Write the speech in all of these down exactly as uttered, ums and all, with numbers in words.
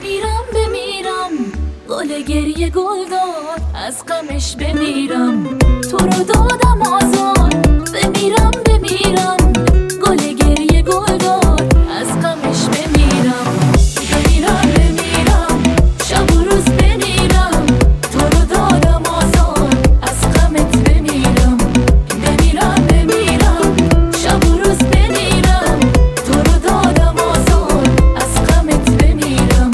بمیرم بمیرم گل گریه گل داد، از غمش بمیرم. تو رو دادم آزار، بمیرم بمیرم گل گریه گل داد، از غمش بمیرم. بمیرم بمیرم شب و روز بمیرم، تو رو دادم آزار، از غمت بمیرم. بمیرم بمیرم شب و روز بمیرم، تو رو دادم آزار، از غمت بمیرم.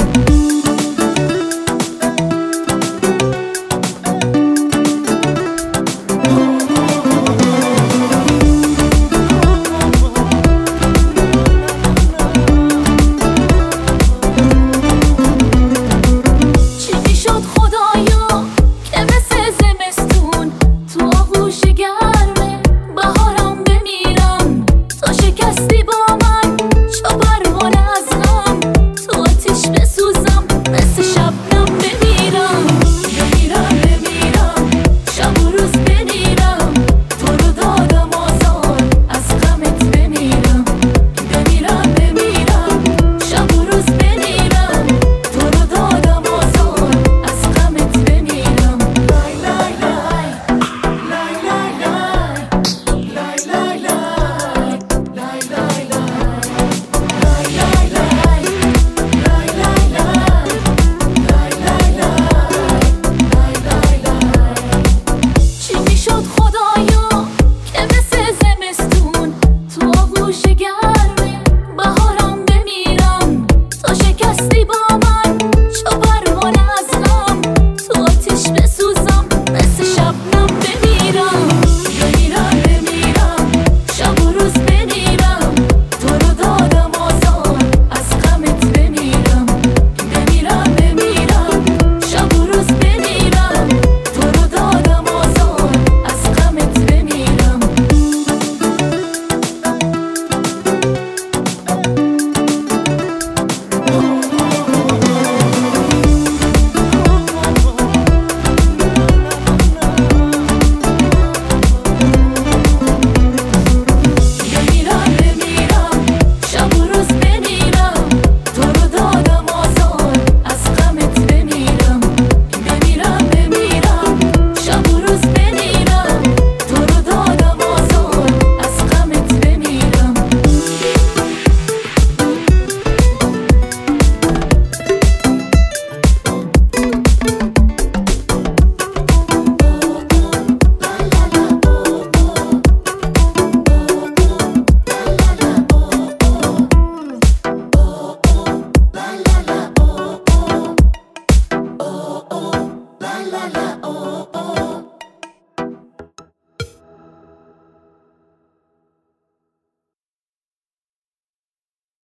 Oh, oh.